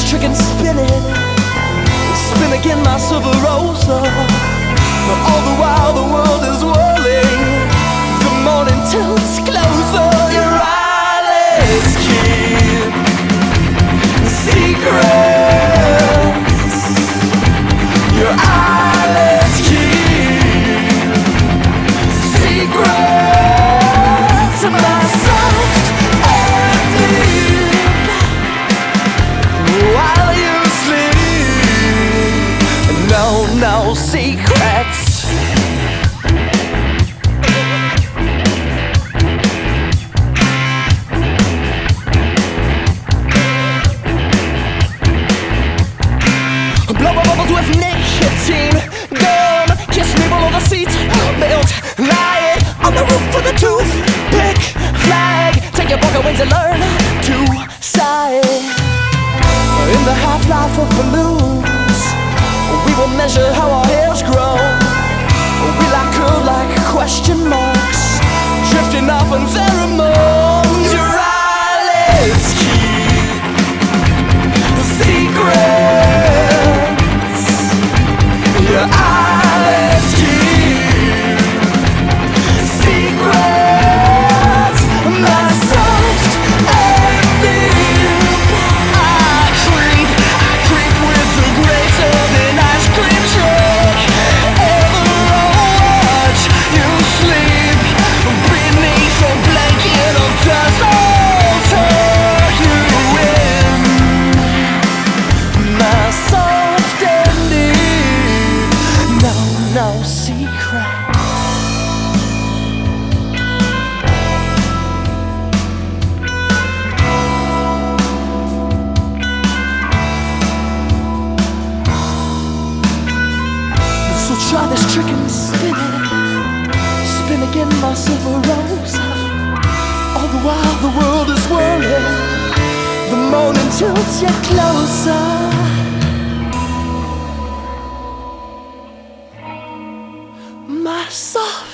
this trick and spin it. Spin again my silver rosa. All the while the world is whirling. The morning tilts closer. Your eyelids keep secrets. Your eyelids keep secrets. My soft and deep while you sleep. No secrets. Blow my bubbles with nicotine. Gum, kiss me below the seat. Built, lying on the roof with a toothpick flag. Take your broken wings and learn to sigh. In the half-life of balloons, we will measure how our hairs grow. We like curl like question marks, drifting off in pheromones. Your eyelids keep secrets. Your eyelids keep secrets. My soft and deep. I creep with the greater than ice cream truck. Ever watch you sleep beneath a blanket of dust. I'll tuck you in. My soft and deep. No secret. So try this trick and spin it. Spin again my silver rose. All the while the world is whirling. The morning tilts you closer. My soft